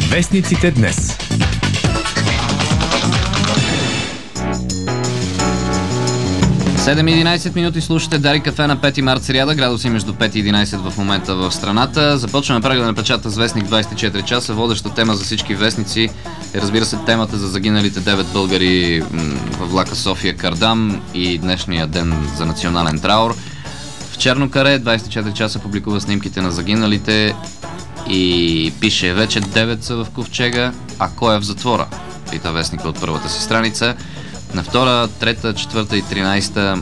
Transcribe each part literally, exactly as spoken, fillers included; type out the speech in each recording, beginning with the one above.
Вестниците днес. седем и единайсет минути слушате Дарик кафе на пети март, сряда, градуси между пет и единайсет в момента в страната. Започваме преглед на печата с вестник двайсет и четири часа. Водеща тема за всички вестници е, разбира се, темата за загиналите девет българи във влака София-Кардам и днешния ден за национален траур. В Черно каре двайсет и четири часа публикува снимките на загиналите и пише: вече девет са в ковчега, а кой е в затвора? Пита вестника от първата си страница. На втора, трета, четвърта и тринайсета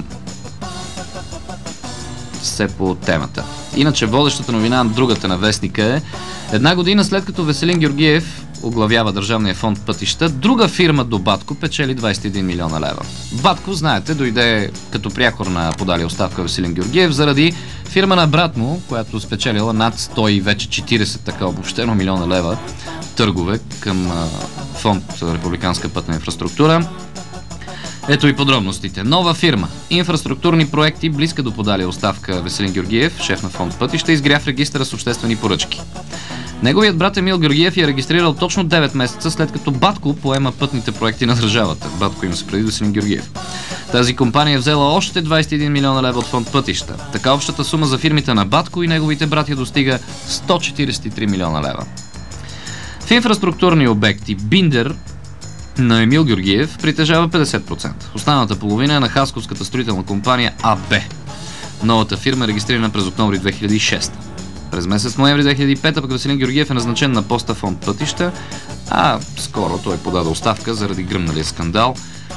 все по темата. Иначе водещата новина на другата на вестника е: една година след като Веселин Георгиев оглавява Държавния фонд пътища, друга фирма до Батко печели двайсет и един милиона лева. Батко, знаете, дойде като прякор на подали оставка Веселин Георгиев заради фирма на брат му, която спечелила над сто и вече четирийсет така обобщено милиона лева търгове към фонд Републиканска пътна инфраструктура. Ето и подробностите. Нова фирма. Инфраструктурни проекти, близка до подали оставка Веселин Георгиев, шеф на фонд пътища, изгря в регистъра с обществени поръчки. Неговият брат Емил Георгиев я е регистрирал точно девет месеца след като Батко поема пътните проекти на държавата. Батко има се преди Веселин Георгиев. Тази компания е взела още двайсет и един милиона лева от фонд пътища. Така общата сума за фирмите на Батко и неговите братя достига сто четирийсет и три милиона лева. В инфраструктурни обекти Биндер на Емил Георгиев притежава петдесет процента. Останалата половина е на хасковската строителна компания АБ. Новата фирма е регистрирана през октомври две хиляди и шеста. През месец ноември две хиляди и пета пък Веселин Георгиев е назначен на поста фонд пътища, а скоро той подаде оставка заради гръмналия скандал.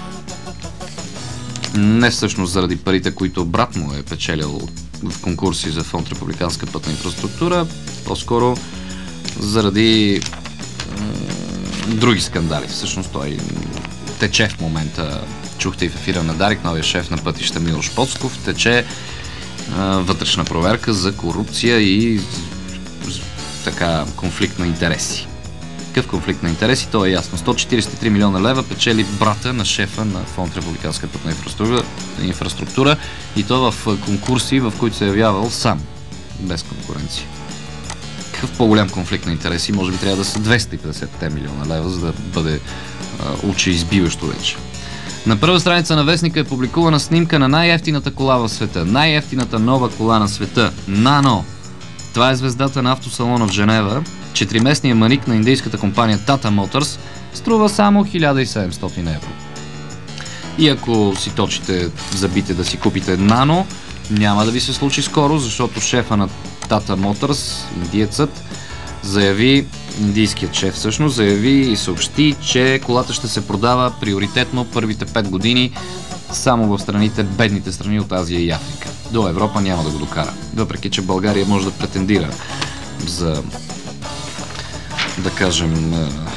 Не всъщност заради парите, които брат му е печелил в конкурси за фонд Републиканска пътна инфраструктура, по-скоро заради други скандали. Всъщност той тече в момента, чухте и в ефира на Дарик, новия шеф на пътища Милош Поцков, тече а, вътрешна проверка за корупция и така конфликт на интереси. Какъв конфликт на интереси? То е ясно. сто четирийсет и три милиона лева печели брата на шефа на фонд Републиканска пътна инфраструктура, инфраструктура и то в конкурси, в които се е явявал сам, без конкуренция. Какъв по-голям конфликт на интереси? Може би трябва да са двеста и петдесет милиона лева, за да бъде а, очеизбиващо вече. На първа страница на вестника е публикувана снимка на най-евтината кола в света. Най-евтината нова кола на света. Нано. Това е звездата на автосалона в Женева. Четириместният маник на индийската компания Tata Motors струва само хиляда и седемстотин евро. И ако си точите забите да си купите Нано, няма да ви се случи скоро, защото шефа на Tata Motors, индиецът, заяви, индийският шеф всъщност, заяви и съобщи, че колата ще се продава приоритетно първите пет години само в страните, бедните страни от Азия и Африка. До Европа няма да го докара. Въпреки че България може да претендира за, да кажем,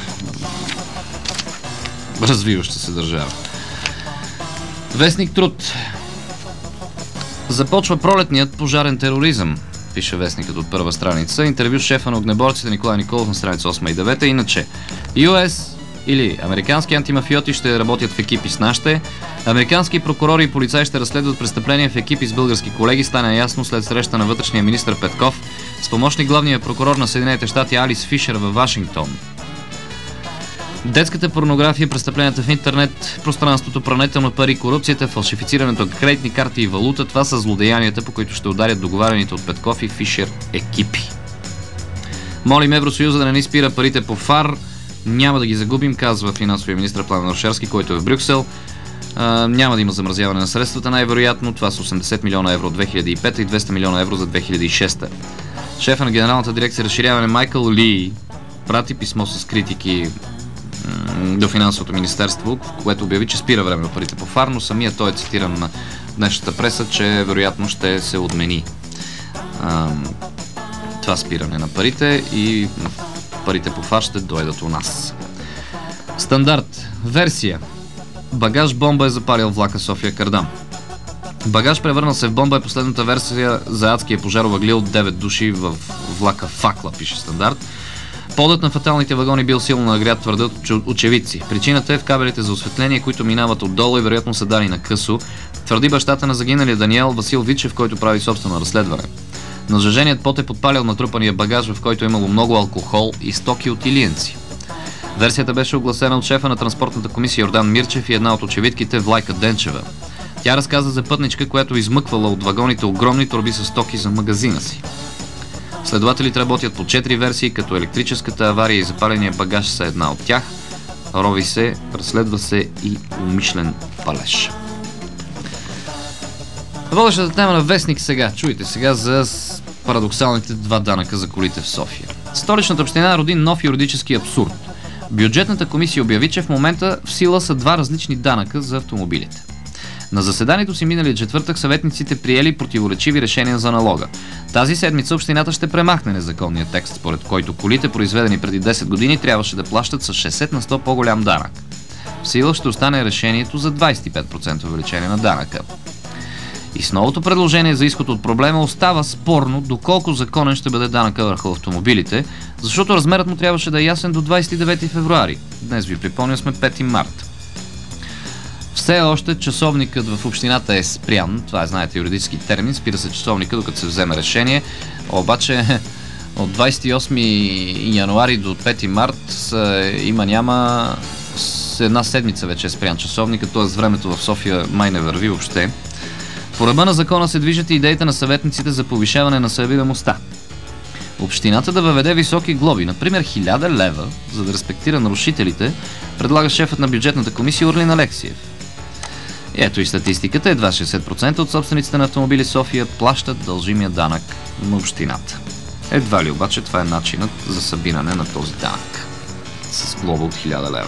развиваща се държава. Вестник Труд. Започва пролетният пожарен тероризъм, пише вестникът от първа страница. Интервю с шефа на огнеборците Николай Николов на страница осма и девета. Иначе Ю Ес или американски антимафиоти ще работят в екипи с нашите. Американски прокурори и полицаи ще разследват престъпления в екипи с български колеги. Стана ясно след среща на вътрешния министър Петков с помощник главния прокурор на Съединените щати Алис Фишер във Вашингтон. Детската порнография, престъпленията в интернет, пространството, прането на пари, корупцията, фалшифицирането на кредитни карти и валута — това са злодеянията, по които ще ударят договарените от Петков и Фишер екипи. Молим Евросъюза да не ни спира парите по ФАР. Няма да ги загубим, казва финансовия министър Пламен Орешарски, който е в Брюксел. А, няма да има замразяване на средствата, най-вероятно. Това са осемдесет милиона евро от две хиляди и пета и двеста милиона евро за две хиляди и шеста. Шефа на Генералната дирекция разширяване Майкъл Ли прати писмо с критики до финансовото министерство, в което обяви, че спира време парите по ФАР, но самия той е цитиран на днешната преса, че вероятно ще се отмени а, това спиране на парите и парите по ФАР ще дойдат у нас. Стандарт. Версия. Багаж бомба е запалил влака София-Кардам. Багаж превърнал се в бомба е последната версия за адския пожар, овъглил девет души в влака Факла, пише Стандарт. Подът на фаталните вагони бил силно нагрят, твърдят очевидци. Причината е в кабелите за осветление, които минават отдолу и вероятно са дали на късо, твърди бащата на загиналия Даниел Васил Вичев, който прави собствено разследване. Но зажженият пот е подпалил натрупания багаж, в който е имало много алкохол и стоки от илиенци. Версията беше огласена от шефа на транспортната комисия Йордан Мирчев и една от очевидките Влайка Денчева. Тя разказа за пътничка, която измъквала от вагоните огромни торби с стоки за магазина си. Следователите работят по четири версии, като електрическата авария и запаления багаж са една от тях. Рови се, разследва се и умишлен палеж. Водещата тема на Вестник сега. Чуйте сега за парадоксалните два данъка за колите в София. Столичната община роди нов юридически абсурд. Бюджетната комисия обяви, че в момента в сила са два различни данъка за автомобилите. На заседанието си миналия четвъртък съветниците приели противоречиви решения за налога. Тази седмица общината ще премахне незаконния текст, според който колите, произведени преди десет години, трябваше да плащат с шестдесет на сто по-голям данък. В сила ще остане решението за двадесет и пет процента увеличение на данъка. И с новото предложение за изход от проблема остава спорно доколко законен ще бъде данъка върху автомобилите, защото размерът му трябваше да е ясен до двадесет и девети февруари. Днес ви припомня, сме пети март. Все още часовникът в общината е спрян, това е, знаете, юридически термин, спира се часовника, докато се вземе решение, обаче от двадесет и осми януари до пети март има няма с една седмица вече е спрян часовника, т.е. времето в София май не върви въобще. По ръба на закона се движат и идеите на съветниците за повишаване на събираемостта. Общината да въведе високи глоби, например хиляда лева, за да респектира нарушителите, предлага шефът на бюджетната комисия Орлин Алексиев. Ето и статистиката, едва шестдесет процента от собствениците на автомобили в София плащат дължимия данък на общината. Едва ли обаче това е начинът за събиране на този данък с глоба от хиляда лева.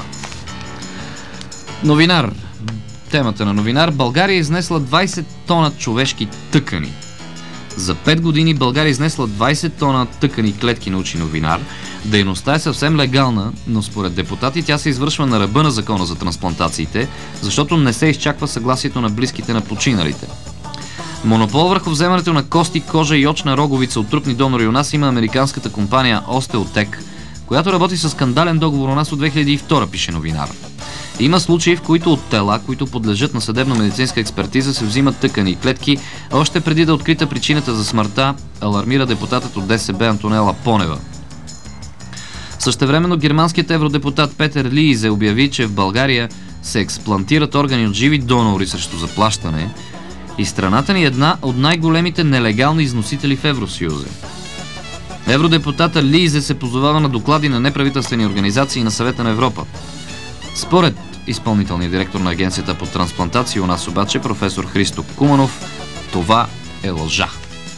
Новинар. Темата на новинар. България е изнесла двадесет тона човешки тъкани. За пет години България е изнесла двадесет тона тъкани клетки, научи новинар. Дейността е съвсем легална, но според депутати тя се извършва на ръба на закона за трансплантациите, защото не се изчаква съгласието на близките на починалите. Монопол върху вземането на кости, кожа и очна роговица от трупни донори у нас има американската компания Остеотек, която работи със скандален договор у нас от две хиляди и втора, пише новинар. Има случаи, в които от тела, които подлежат на съдебно-медицинска експертиза, се взимат тъкани и клетки, още преди да открита причината за смъртта, алармира депутатът от ДСБ Антонела Понева. Същевременно германският евродепутат Петър Лиизе обяви, че в България се експлантират органи от живи донори срещу заплащане и страната ни е една от най-големите нелегални износители в Евросъюза. Евродепутата Лиизе се позовава на доклади на неправителствени организации на Съвета на Европа. Според изпълнителния директор на Агенцията по трансплантация у нас обаче, професор Христо Куманов, това е лъжа.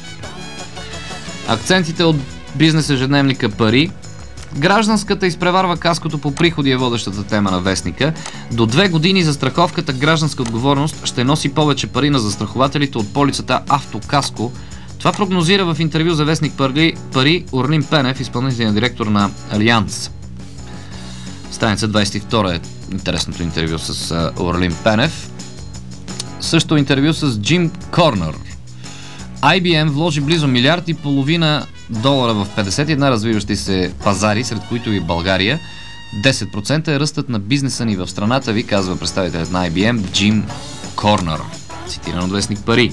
Акцентите от бизнес ежедневника Пари. Гражданската изпреварва каското по приходи е водещата тема на Вестника. До две години застраховката гражданска отговорност ще носи повече пари на застрахователите от полицата Автокаско. Това прогнозира в интервю за Вестник Пари, Пари Орлин Пенев, изпълнителен директор на Алианс. Страница двадесет и втора е интересното интервю с Орлин Пенев. Също интервю с Джим Корнер. Ай Би Ем вложи близо милиард и половина долара в петдесет и една развиващи се пазари, сред които и България. десет процента е ръстът на бизнеса ни в страната, ви казва представителят на Ай Би Ем Джим Корнер. Цитиран от Вестник Пари.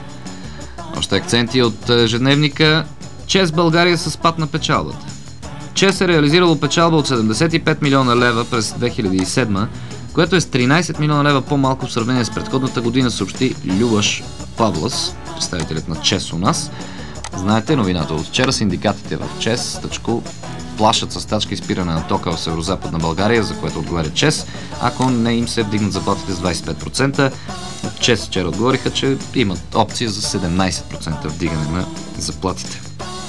Още акценти от ежедневника. ЧЕЗ България със спад на печалбата. ЧЕЗ е реализирало печалба от седемдесет и пет милиона лева през две хиляди и седма, което е с тринадесет милиона лева по-малко в сравнение с предходната година, съобщи Любаш Павлас, представителят на ЧЕЗ у нас. Знаете новината от вчера, синдикатите в ЧЕЗ тъчко плашат с стачка и спиране на тока в северо-западна България, за което отговаря ЧЕЗ, ако не им се вдигнат заплатите с двадесет и пет процента. ЧЕЗ вчера отговориха, че имат опция за седемнадесет процента вдигане на заплатите.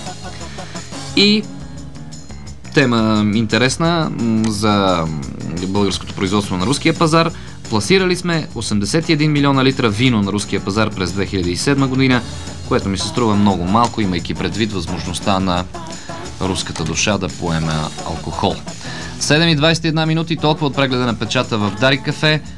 И тема интересна за българското производство на руския пазар. Пласирали сме осемдесет и един милиона литра вино на руския пазар през две хиляди и седма година, което ми се струва много малко, имайки предвид възможността на руската душа да поеме алкохол. седем и двадесет и една минути, толкова от прегледа на печата в Дарик Кафе.